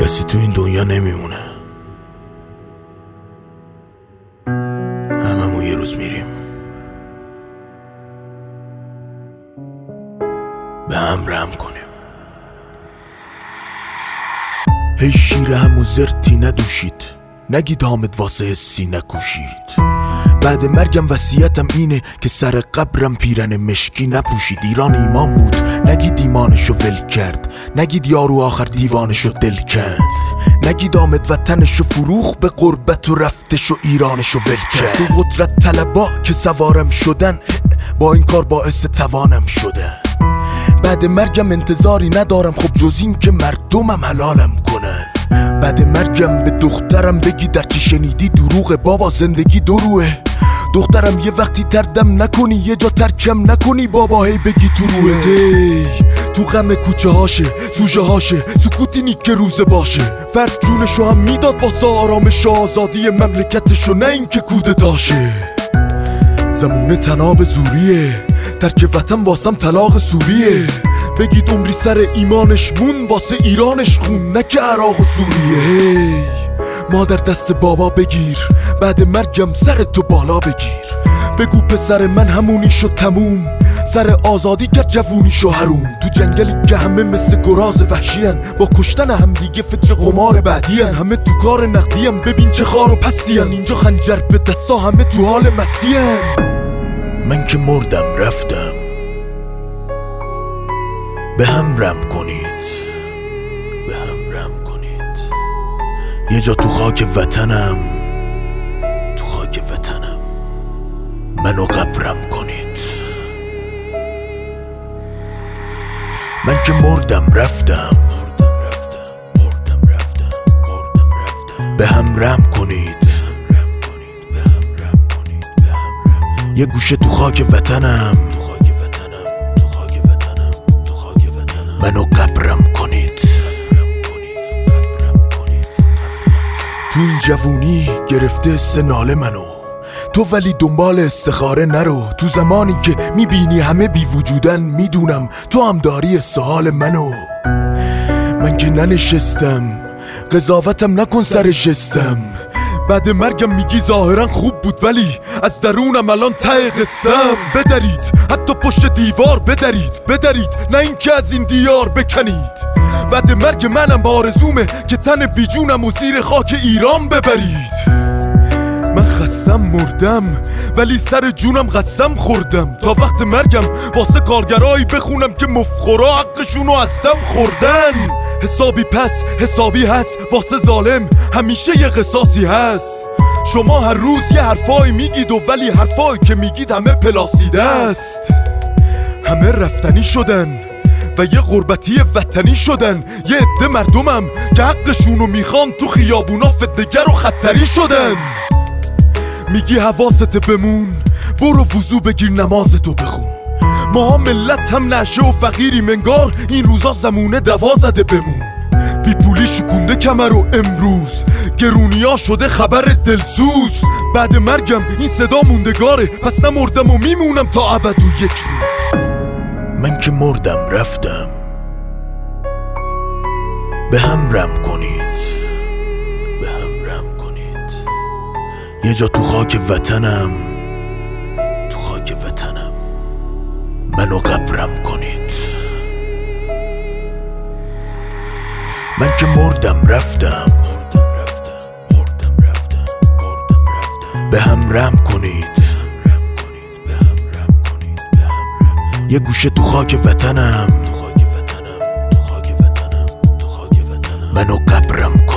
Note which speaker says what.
Speaker 1: کسی تو این دنیا نمیمونه، هممون یه روز میریم. به هم رحم کنیم. هی شیر همو زرتی ندوشید، نگید حامد واسه حسی نکوشید. بعد مرگم وصیتم اینه که سر قبرم پیرن مشکی نپوشید. ایران ایمان بود، نگید ایمانشو ول کرد، نگید یارو آخر دیوانشو دل کرد، نگید آمد وطنشو فروخ به غربت و رفتشو ایرانشو ول کرد. تو قدرت طلبا که سوارم شدن، با این کار باعث توانم شدن. بعد مرگم انتظاری ندارم خب جز این که مردمم حلالم کنن. بعد مرگم به دخترم بگی در چی شنیدی دروغه بابا، زندگی دروه. دخترم یه وقتی تردم نکنی، یه جا ترکم نکنی بابا، هی بگی تو روه. تو غم کوچه هاشه، سوژه هاشه، سکوتی که روزه باشه. فرد جونشو هم میداد واسه آرامش و آزادی مملکتشو، نه این که کودتاشه. زمونه تناب زوریه، ترک وطن واسم طلاق سوریه. بگید عمری سر ایمانش مون، واسه ایرانش خون، نه که عراق و سوریه. مادر دست بابا بگیر، بعد مرگم سر تو بالا بگیر. بگو پسر من همونی شد تموم، سر آزادی کرد جوونی شو حروم. تو جنگلی که همه مثل گراز وحشیان، با کشتن هم دیگه فطر قمار بعدیان. همه تو کار نقدیم، ببین چه خار و پستیان. اینجا خنجر به دستا، همه تو حال مستیان. من که مردم رفتم، به هم رحم کنید، به هم رحم کنید. یه جا تو خاک وطنم، تو خاک وطنم منو قبرم کنید. من که مردم رفتم، به هم رحم کنید. یه گوشه تو خاک وطنم، منو قبرم کنید. تو این جوونی گرفته سناله منو، تو ولی دنبال استخاره نرو. تو زمانی که میبینی همه بی وجودن، میدونم تو هم داری سوال منو. من که ننشستم، قضاوتم نکن سر جستم. بعد مرگم میگی ظاهرا خوب بود، ولی از درونم الان ته قصم. بدرید حتی پشت دیوار، بدرید نه این که از این دیار بکنید. بعد مرگ منم با آرزومه که تن بیجونم و زیر خاک ایران ببرید. من خستم مردم، ولی سر جونم قسم خوردم. تا وقت مرگم واسه کارگرایی بخونم که مفخورا حقشونو از دم خوردن. حسابی پس حسابی هست، واسه ظالم همیشه یه قصاصی هست. شما هر روز یه حرفایی میگید و ولی حرفایی که میگید همه پلاسیده است. همه رفتنی شدن و یه غربتی وطنی شدن. یه عده مردمم که حقشونو میخوان تو خیابونا فتنه‌گر و خطری شدن. میگی حواست بمون، برو وضو بگیر نمازتو بخون. ما ملت هم نشه و فقیریم، انگار این روزا زمونه دوا زده بمون. بی پولی شکونده کمر و امروز گرونیا شده خبر دلسوز. بعد مرگم این صدا موندگاره، پس نمردم و میمونم تا ابد و یک روز. من که مردم رفتم، به هم رحم کنید، به هم رحم کنید. یه جا تو خاک وطنم، تو خاک وطنم منو قبرم کنید. من که مردم رفتم، به هم رحم کنید. یه گوشه تو خاک وطنم، منو قبرم کنید.